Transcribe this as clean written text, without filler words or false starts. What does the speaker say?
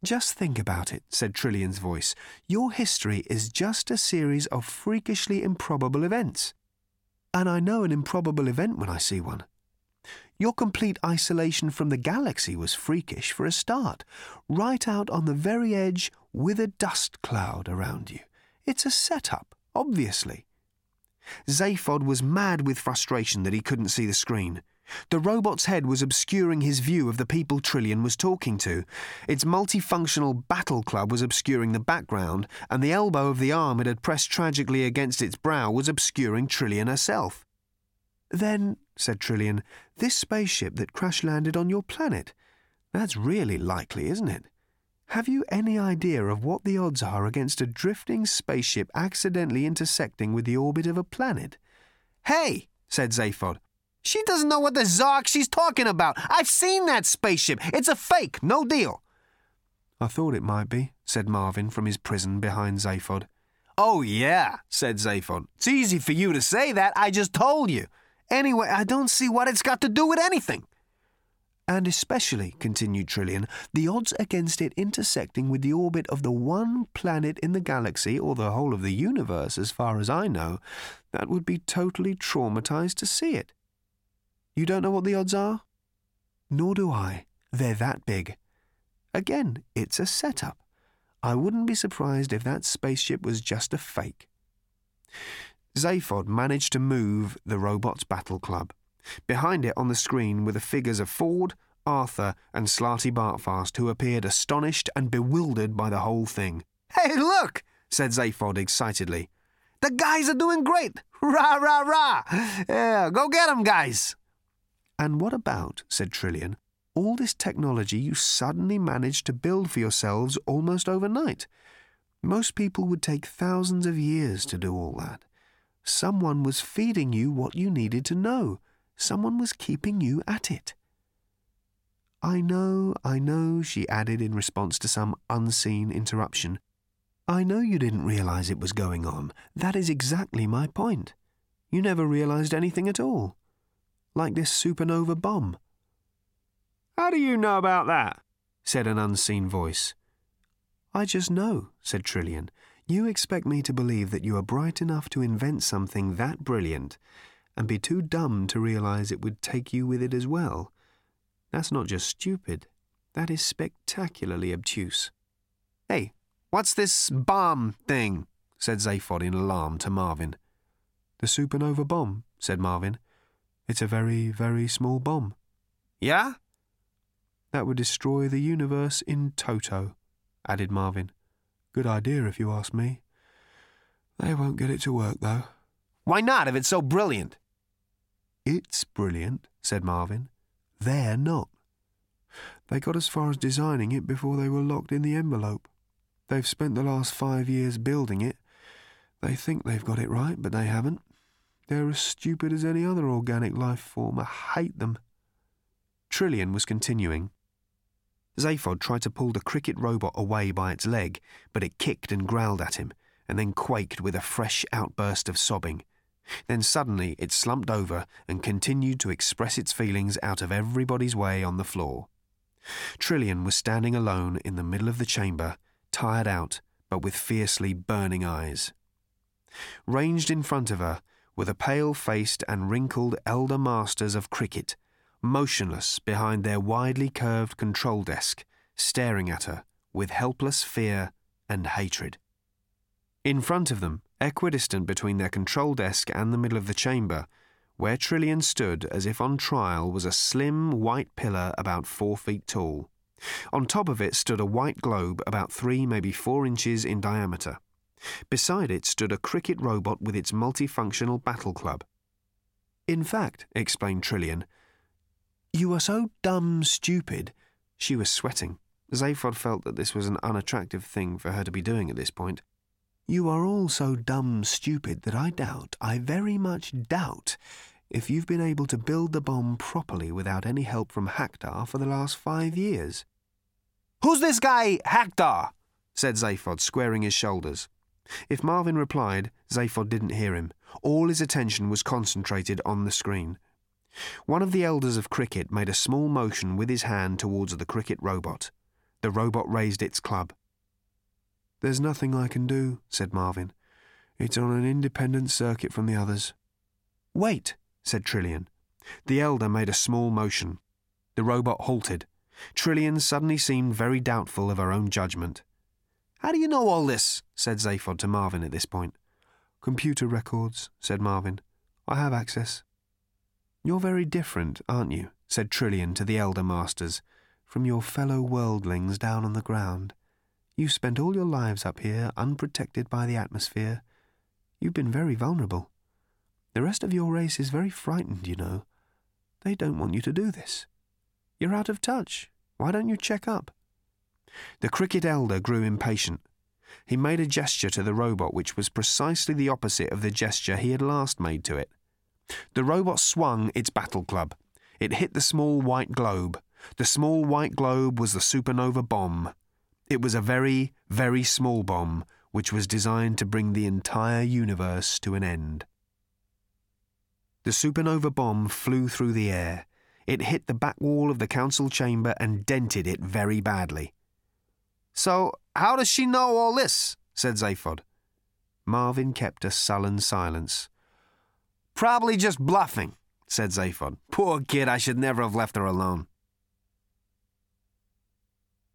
Just think about it, said Trillion's voice. Your history is just a series of freakishly improbable events. And I know an improbable event when I see one. Your complete isolation from the galaxy was freakish for a start, right out on the very edge with a dust cloud around you. It's a setup, obviously. Zaphod was mad with frustration that he couldn't see the screen. The robot's head was obscuring his view of the people Trillion was talking to. Its multifunctional battle club was obscuring the background, and the elbow of the arm it had pressed tragically against its brow was obscuring Trillion herself. Then, said Trillion, this spaceship that crash-landed on your planet. That's really likely, isn't it? Have you any idea of what the odds are against a drifting spaceship accidentally intersecting with the orbit of a planet? Hey, said Zaphod. She doesn't know what the zark she's talking about. I've seen that spaceship. It's a fake, no deal. I thought it might be, said Marvin from his prison behind Zaphod. Oh, yeah, said Zaphod. It's easy for you to say that. I just told you. Anyway, I don't see what it's got to do with anything. And especially, continued Trillion, the odds against it intersecting with the orbit of the one planet in the galaxy, or the whole of the universe as far as I know, that would be totally traumatized to see it. You don't know what the odds are? Nor do I. They're that big. Again, it's a setup. I wouldn't be surprised if that spaceship was just a fake. Zaphod managed to move the robot's battle club. Behind it on the screen were the figures of Ford, Arthur, and Slarty Bartfast, who appeared astonished and bewildered by the whole thing. Hey, look, said Zaphod excitedly. The guys are doing great. Rah, rah, rah. Yeah, go get 'em, guys. And what about, said Trillion, all this technology you suddenly managed to build for yourselves almost overnight? Most people would take thousands of years to do all that. Someone was feeding you what you needed to know. Someone was keeping you at it. I know, she added in response to some unseen interruption. I know you didn't realize it was going on. That is exactly my point. You never realized anything at all. Like this supernova bomb. How do you know about that? Said an unseen voice. I just know, said Trillion. You expect me to believe that you are bright enough to invent something that brilliant and be too dumb to realize it would take you with it as well. That's not just stupid. That is spectacularly obtuse. Hey, what's this bomb thing? Said Zaphod in alarm to Marvin. The supernova bomb, said Marvin. It's a very, very small bomb. Yeah? That would destroy the universe in toto, added Marvin. Good idea if you ask me. They won't get it to work, though. Why not, if it's so brilliant? It's brilliant, said Marvin. They're not. They got as far as designing it before they were locked in the envelope. They've spent the last 5 years building it. They think they've got it right, but they haven't. They're as stupid as any other organic life form. I hate them. Trillion was continuing. Zaphod tried to pull the cricket robot away by its leg, but it kicked and growled at him, and then quaked with a fresh outburst of sobbing. Then suddenly it slumped over and continued to express its feelings out of everybody's way on the floor. Trillion was standing alone in the middle of the chamber, tired out, but with fiercely burning eyes. Ranged in front of her were the pale-faced and wrinkled elder masters of cricket, motionless behind their widely curved control desk, staring at her with helpless fear and hatred. In front of them, equidistant between their control desk and the middle of the chamber, where Trillion stood as if on trial, was a slim white pillar about 4 feet tall. On top of it stood a white globe about 3, maybe 4 inches in diameter. Beside it stood a cricket robot with its multifunctional battle club. In fact, explained Trillion, you are so dumb stupid. She was sweating. Zaphod felt that this was an unattractive thing for her to be doing at this point. You are all so dumb stupid that I very much doubt, if you've been able to build the bomb properly without any help from Hacktar for the last 5 years. Who's this guy, Hacktar? Said Zaphod, squaring his shoulders. If Marvin replied, Zaphod didn't hear him. All his attention was concentrated on the screen. One of the elders of cricket made a small motion with his hand towards the cricket robot. The robot raised its club. "There's nothing I can do," said Marvin. "It's on an independent circuit from the others." "Wait," said Trillian. The Elder made a small motion. The robot halted. Trillian suddenly seemed very doubtful of her own judgment. "How do you know all this?" said Zaphod to Marvin at this point. "Computer records," said Marvin. "I have access." "You're very different, aren't you?" said Trillian to the Elder Masters, "from your fellow worldlings down on the ground. You've spent all your lives up here, unprotected by the atmosphere. You've been very vulnerable. The rest of your race is very frightened, you know. They don't want you to do this. You're out of touch. Why don't you check up?" The Cricket Elder grew impatient. He made a gesture to the robot which was precisely the opposite of the gesture he had last made to it. The robot swung its battle club. It hit the small white globe. The small white globe was the supernova bomb. It was a very, very small bomb which was designed to bring the entire universe to an end. The supernova bomb flew through the air. It hit the back wall of the council chamber and dented it very badly. "So, how does she know all this?" said Zaphod. Marvin kept a sullen silence. "Probably just bluffing," said Zaphod. "Poor kid, I should never have left her alone."